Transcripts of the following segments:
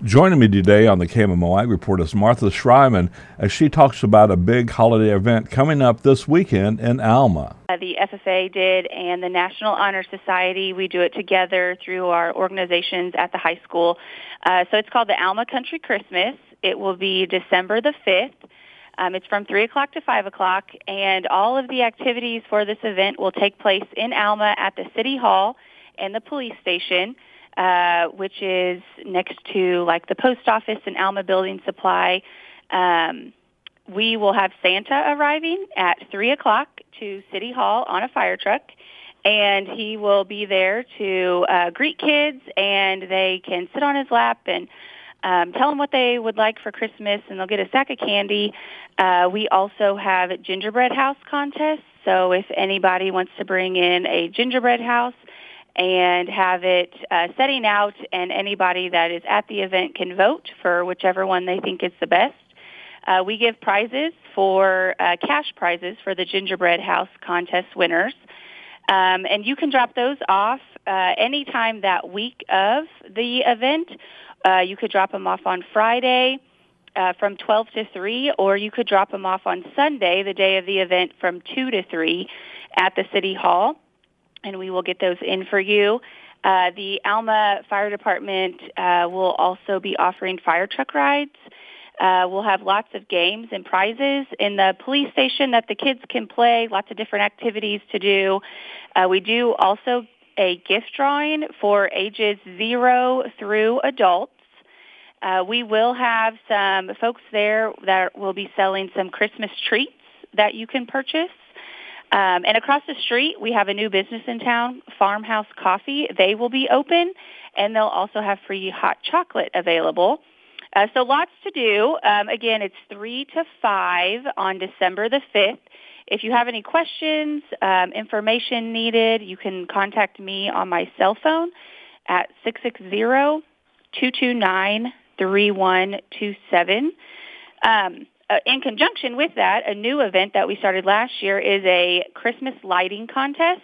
Joining me today on the KMMO Ag Report is Martha Schreiman as she talks about a big holiday event coming up this weekend in Alma. The FFA did, and the National Honor Society, we do it together through our organizations at the high school. So it's called the Alma Country Christmas. It will be December the 5th. It's from 3 o'clock to 5 o'clock, and all of the activities for this event will take place in Alma at the City Hall and the police station, which is next to like the post office and Alma Building Supply. We will have Santa arriving at 3 o'clock to City Hall on a fire truck, and he will be there to greet kids, and they can sit on his lap and tell them what they would like for Christmas, and they'll get a sack of candy. We also have gingerbread house contests, so if anybody wants to bring in a gingerbread house and have it setting out, and anybody that is at the event can vote for whichever one they think is the best. We give prizes for cash prizes for the gingerbread house contest winners, and you can drop those off anytime that week of the event. You could drop them off on Friday from 12 to 3, or you could drop them off on Sunday, the day of the event, from 2 to 3 at the City Hall, and we will get those in for you. The Alma Fire Department will also be offering fire truck rides. We'll have lots of games and prizes in the police station that the kids can play, lots of different activities to do. We do also a gift drawing for ages 0 through adults. We will have some folks there that will be selling some Christmas treats that you can purchase. And across the street, we have a new business in town, Farmhouse Coffee. They will be open, and they'll also have free hot chocolate available. So lots to do. Again, it's 3 to 5 on December the 5th. If you have any questions, information needed, you can contact me on my cell phone at 660-229-3127. In conjunction with that, a new event that we started last year is a Christmas lighting contest.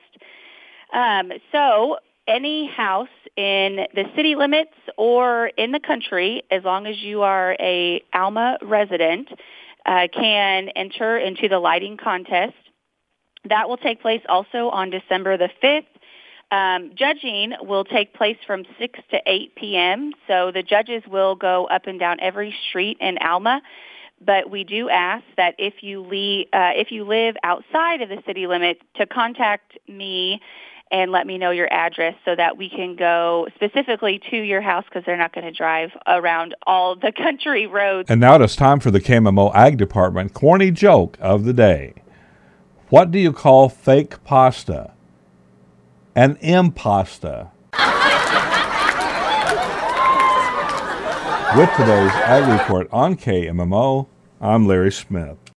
So any house in the city limits or in the country, as long as you are a Alma resident, can enter into the lighting contest. That will take place also on December the 5th. Judging will take place from 6 to 8 p.m., so the judges will go up and down every street in Alma. But we do ask that if you live outside of the city limit, to contact me and let me know your address so that we can go specifically to your house, because they're not going to drive around all the country roads. And now it is time for the KMMO Ag Department corny joke of the day. What do you call fake pasta? An impasta. With today's Ag Report on KMMO, I'm Larry Smith.